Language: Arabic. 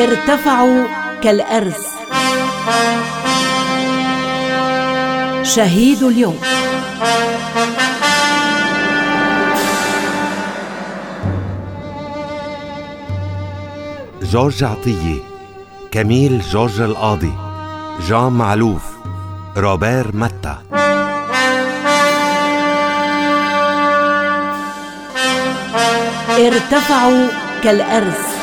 ارتفعوا كالأرز. شهيد اليوم. جورج عطية، كميل جورج القاضي، جان معلوف، روبير متى. ارتفعوا كالأرز.